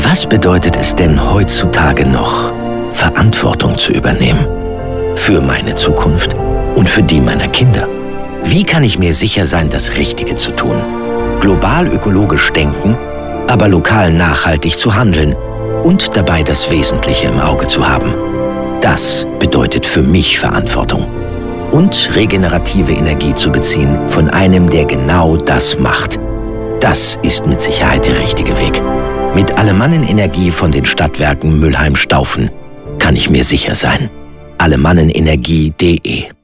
Was bedeutet es denn heutzutage noch, Verantwortung zu übernehmen? Für meine Zukunft und für die meiner Kinder. Wie kann ich mir sicher sein, das Richtige zu tun? Global ökologisch denken, aber lokal nachhaltig zu handeln und dabei das Wesentliche im Auge zu haben. Das bedeutet für mich Verantwortung. Und regenerative Energie zu beziehen von einem, der genau das macht. Das ist mit Sicherheit der richtige Weg. Mit Alemannen-Energie von den Stadtwerken Mülheim-Staufen kann ich mir sicher sein. alemannenenergie.de